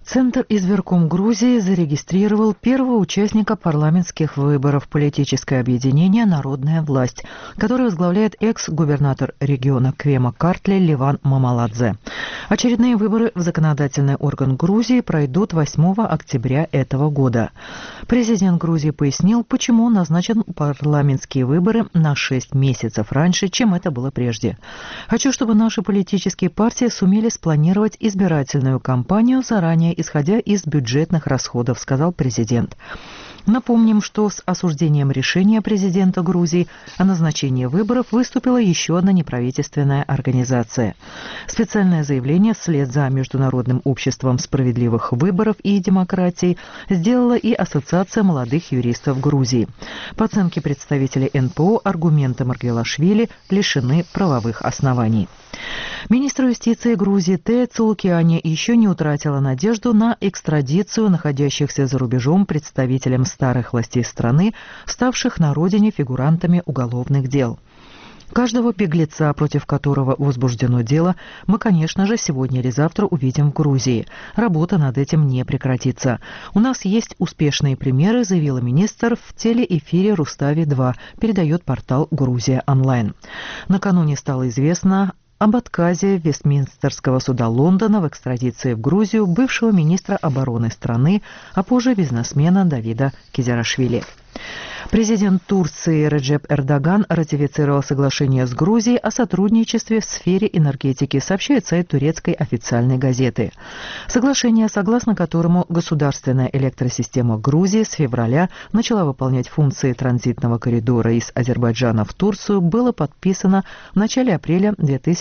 Центр избирком Грузии зарегистрировал первого участника парламентских выборов политическое объединение «Народная власть», которое возглавляет экс-губернатор региона Квема-Картли Леван Мамаладзе. Очередные выборы в законодательный орган Грузии пройдут 8 октября этого года. Президент Грузии пояснил, почему назначен парламентские выборы на 6 месяцев раньше, чем это было прежде. «Хочу, чтобы наши политические партии сумели спланировать избирательную кампанию заранее, исходя из бюджетных расходов», — сказал президент. Напомним, что с осуждением решения президента Грузии о назначении выборов выступила еще одна неправительственная организация. Специальное заявление вслед за Международным обществом справедливых выборов и демократии сделала и Ассоциация молодых юристов Грузии. По оценке представителей НПО, аргументы Маргвелашвили лишены правовых оснований. Министр юстиции Грузии Тея Цулукиани еще не утратила надежду на экстрадицию находящихся за рубежом представителям старых властей страны, ставших на родине фигурантами уголовных дел. Каждого беглеца, против которого возбуждено дело, мы, конечно же, сегодня или завтра увидим в Грузии. Работа над этим не прекратится. У нас есть успешные примеры, заявила министр в телеэфире «Рустави-2», передает портал «Грузия онлайн». Накануне стало известно об отказе Вестминстерского суда Лондона в экстрадиции в Грузию бывшего министра обороны страны, а позже бизнесмена Давида Кизярашвили. Президент Турции Реджеп Эрдоган ратифицировал соглашение с Грузией о сотрудничестве в сфере энергетики, сообщает сайт турецкой официальной газеты. Соглашение, согласно которому государственная электросистема Грузии с февраля начала выполнять функции транзитного коридора из Азербайджана в Турцию, было подписано в начале апреля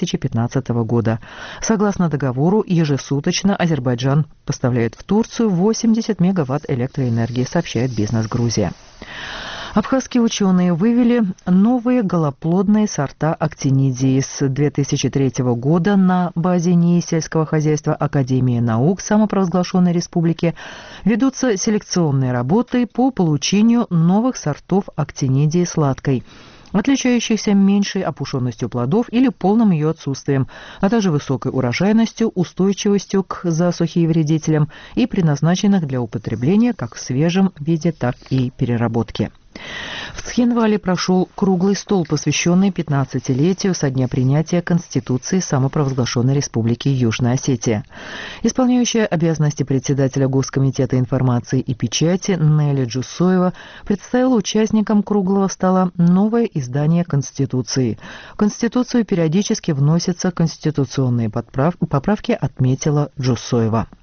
2015 года. Согласно договору, ежесуточно Азербайджан поставляет в Турцию 80 мегаватт электроэнергии, сообщает «Бизнес Грузия». Абхазские ученые вывели новые голоплодные сорта актинидии с 2003 года на базе НИИ сельского хозяйства Академии наук самопровозглашенной республики. Ведутся селекционные работы по получению новых сортов актинидии сладкой, отличающихся меньшей опушенностью плодов или полным ее отсутствием, а также высокой урожайностью, устойчивостью к засухе и вредителям и предназначенных для употребления как в свежем виде, так и переработке. В Цхинвале прошел круглый стол, посвященный 15-летию со дня принятия Конституции самопровозглашенной Республики Южная Осетия. Исполняющая обязанности председателя Госкомитета информации и печати Нелли Джусоева представила участникам круглого стола новое издание Конституции. В Конституцию периодически вносятся конституционные поправки, отметила Джусоева.